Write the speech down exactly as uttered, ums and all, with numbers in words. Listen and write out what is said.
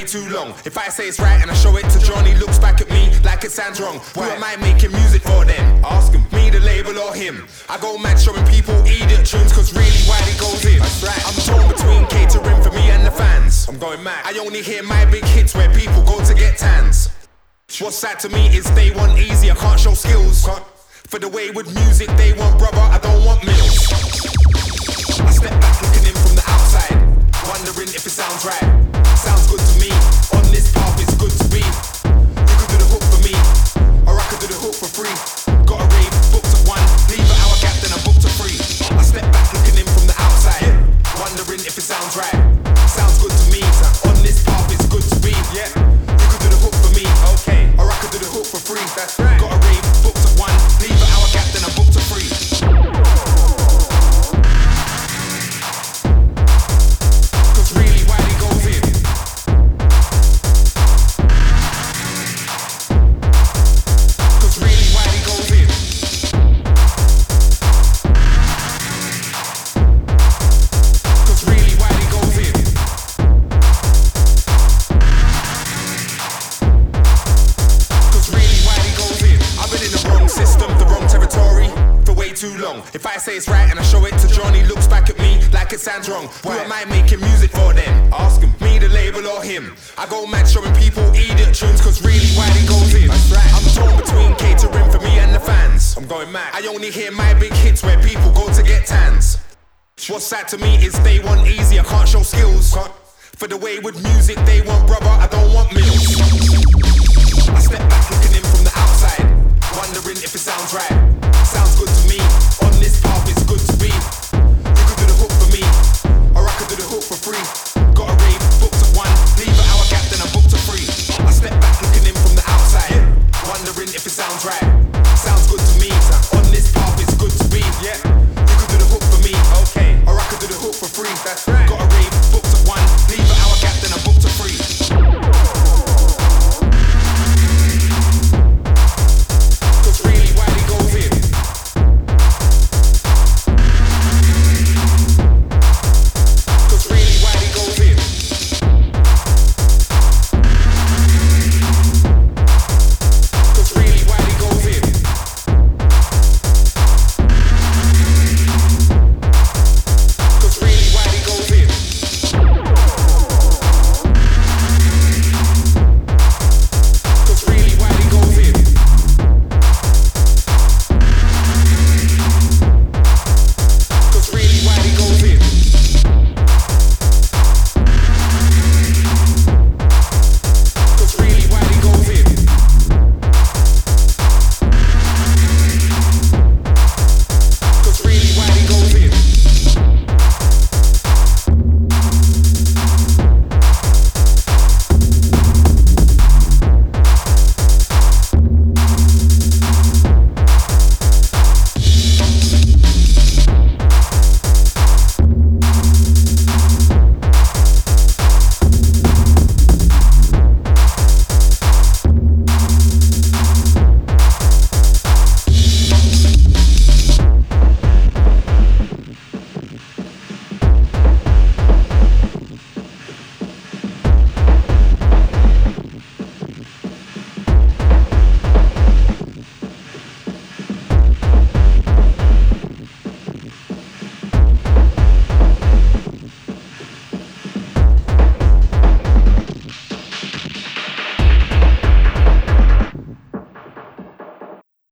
too long. If I say it's right and I show it to John, he looks back at me like it sounds wrong. Who am I making music for then? Ask him. Me, the label, or him? I go mad showing people idiot tunes, cause really why they goes in. That's right. I'm torn between catering for me and the fans. I'm going mad. I only hear my big hits where people go to get tans. What's sad to me is they want easy, I can't show skills. Can't. For the way with music they want brother, I don't want meals. I step back looking in from the outside, wondering if it sounds right. Sounds good to me, on this path it's good to be. You could do the hook for me, or I could do the hook for free. Got a rave, booked at one, leave an hour gap then I booked a free. I step back looking in from the outside, wondering if it sounds right. Sounds good to me, on this path it's good to be. Yeah, you could do the hook for me, okay, or I could do the hook for free. That's right. Got a rave, booked at one, leave an hour gap then I booked a free. Cause really why they goes in? Cause really why they goes in? Cause really why they goes in? Cause really why they goes in? I've been in the wrong system, the wrong territory for way too long. If I say it's right and I show it to John, he looks back at me like it sounds wrong. Who am I making music for then? Ask him. Me, the label, or him? I go mad showing people idiot tunes, cause really why they goes in. That's right. I'm torn between catering for me and the fans. I'm going mad. I only hear my big hits where people go to get tans. What's sad to me is they want easy, I can't show skills. Can't. For the way with music they want brother, I don't want meals. I step back looking in from the outside, wondering if it sounds right.